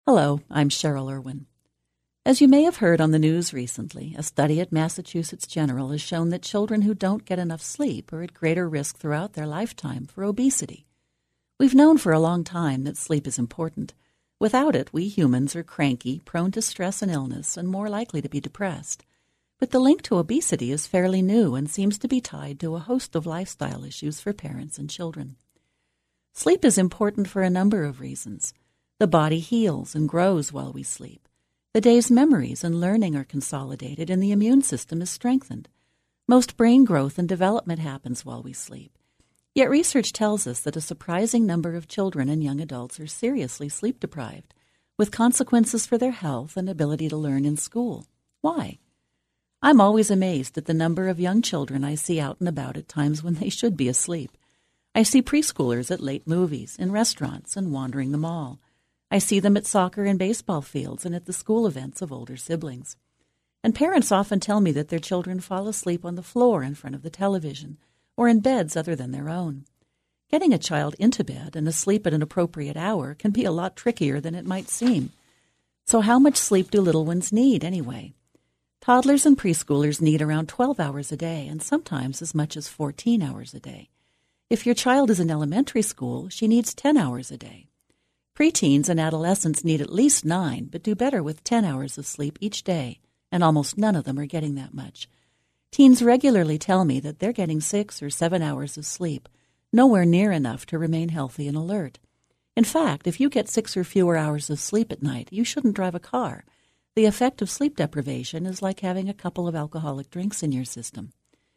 Hello, I'm Cheryl Irwin. As you may have heard on the news recently, a study at Massachusetts General has shown that children who don't get enough sleep are at greater risk throughout their lifetime for obesity. We've known for a long time that sleep is important. Without it, we humans are cranky, prone to stress and illness, and more likely to be depressed. But the link to obesity is fairly new and seems to be tied to a host of lifestyle issues for parents and children. Sleep is important for a number of reasons. The body heals and grows while we sleep. The day's memories and learning are consolidated and the immune system is strengthened. Most brain growth and development happens while we sleep. Yet research tells us that a surprising number of children and young adults are seriously sleep deprived, with consequences for their health and ability to learn in school. Why? I'm always amazed at the number of young children I see out and about at times when they should be asleep. I see preschoolers at late movies, in restaurants, and wandering the mall. I see them at soccer and baseball fields and at the school events of older siblings. And parents often tell me that their children fall asleep on the floor in front of the television or in beds other than their own. Getting a child into bed and asleep at an appropriate hour can be a lot trickier than it might seem. So how much sleep do little ones need anyway? Toddlers and preschoolers need around 12 hours a day and sometimes as much as 14 hours a day. If your child is in elementary school, she needs 10 hours a day. Preteens and adolescents need at least 9, but do better with 10 hours of sleep each day, and almost none of them are getting that much. Teens regularly tell me that they're getting 6 or 7 hours of sleep, nowhere near enough to remain healthy and alert. In fact, if you get 6 or fewer hours of sleep at night, you shouldn't drive a car. The effect of sleep deprivation is like having a couple of alcoholic drinks in your system.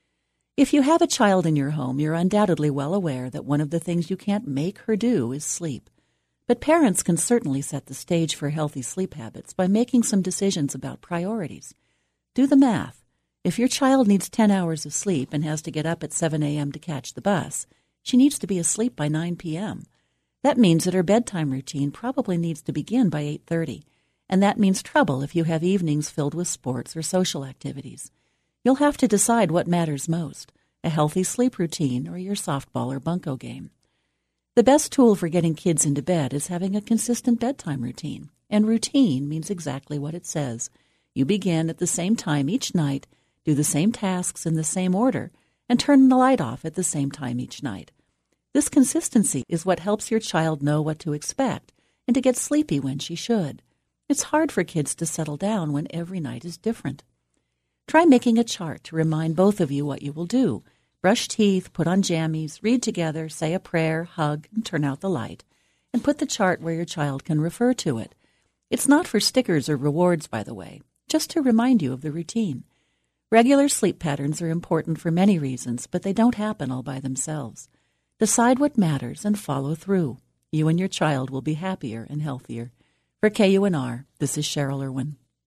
If you have a child in your home, you're undoubtedly well aware that one of the things you can't make her do is sleep. But parents can certainly set the stage for healthy sleep habits by making some decisions about priorities. Do the math. If your child needs 10 hours of sleep and has to get up at 7 a.m. to catch the bus, she needs to be asleep by 9 p.m. That means that her bedtime routine probably needs to begin by 8:30, and that means trouble if you have evenings filled with sports or social activities. You'll have to decide what matters most, a healthy sleep routine or your softball or bunco game. The best tool for getting kids into bed is having a consistent bedtime routine, and routine means exactly what it says. You begin at the same time each night, do the same tasks in the same order, and turn the light off at the same time each night. This consistency is what helps your child know what to expect and to get sleepy when she should. It's hard for kids to settle down when every night is different. Try making a chart to remind both of you what you will do. Brush teeth, put on jammies, read together, say a prayer, hug, and turn out the light. And put the chart where your child can refer to it. It's not for stickers or rewards, by the way, just to remind you of the routine. Regular sleep patterns are important for many reasons, but they don't happen all by themselves. Decide what matters and follow through. You and your child will be happier and healthier. For KUNR, this is Cheryl Irwin.